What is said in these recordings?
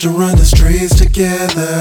used to run the streets together.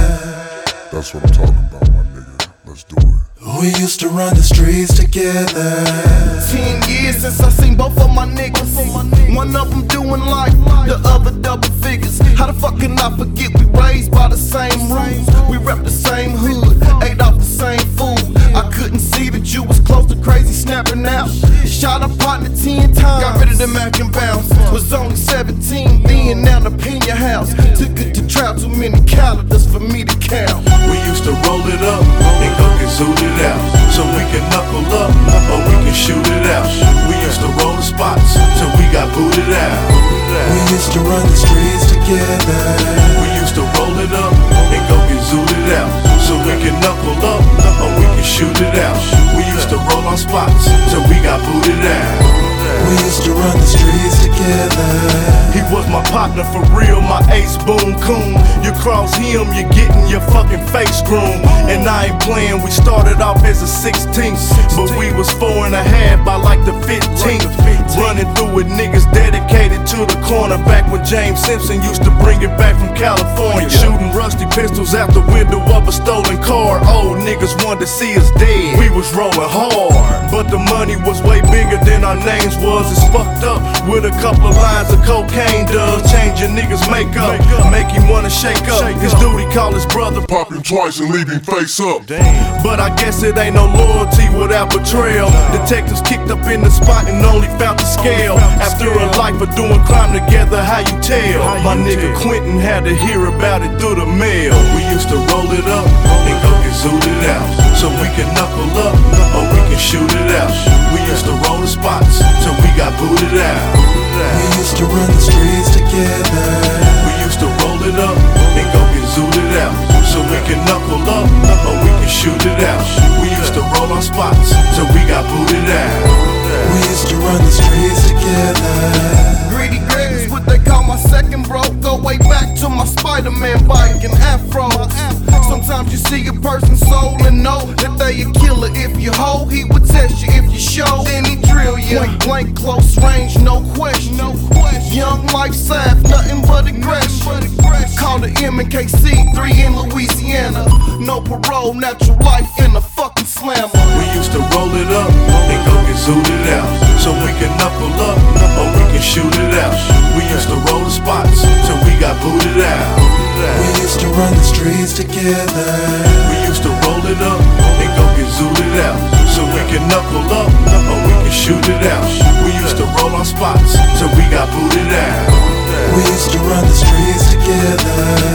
That's what I'm talking about, my nigga. Let's do it. We used to run the streets together. 10 years since I seen both of my niggas. One of them doing life, the other double figures. How the fuck can I forget we raised by the same rules? We rep the same hood, ate off the same food. I couldn't see that you was close to crazy snapping out. Shot a partner 10 times, got rid of the Mac and bounce. Was only 17 then, now the Pena house. Took it to trial, too many calendars for me to count. We used to roll it up and go get zooted out, so we can knuckle up or we can shoot it out. We used to roll the spots till we got booted out. We used to run the streets together. We used to roll it up and go get zooted out, so we can knuckle up or we can shoot it out. We used to roll our spots till we got booted out. We used to run the streets together. He was my partner for real, my ace boom coon. You cross him, you're getting your fucking face groomed. And I ain't playing, we started off as a 16th, but we was 4.5 by like the 15th. Running through with niggas dedicated to the corner. Back when James Simpson used to bring it back from California. Shooting rusty pistols out the window of a stolen car. Old niggas wanted to see us dead. We was rolling hard, but the money was way bigger than our names was. It's fucked up with a couple of lines of cocaine does. Change your niggas makeup, make him wanna shake up. His duty call his brother, Pop him twice and leave him face up. but I guess it ain't no loyalty without betrayal. Detectives kicked up in the spot and only found the scale. After a life of doing crime together, how you tell? My nigga Quentin had to hear about it through the mail. We used to roll it up and go get zooted out, so we can knuckle up or we can shoot it out. We used to roll the spots till we got booted out. We used to run the streets together. We used to roll it up and go get zooted out, so we can knuckle up or we can shoot it out. We used to roll our spots till we got booted out. We used to run the streets together. Greedy Greg is what they call my second bro. Go way back to my Spider-Man bike and afro. Sometimes you see a person's soul and know that they a killer. If you hold, he would test you. If you show, then he drill you. Point blank, close range, no question. Young life sav, nothing but aggression. Call the MKC, 3 in Louisiana. No parole, natural life in a fucking slammer. We used to roll it up and go get zooted out, so we can knuckle up or we can shoot it out. We used to roll the spots till we got booted out. We used to run the streets together. We used to roll it up and go get zooted out, so we can knuckle up or we can shoot it out. We used to roll our spots till we got booted out. We used to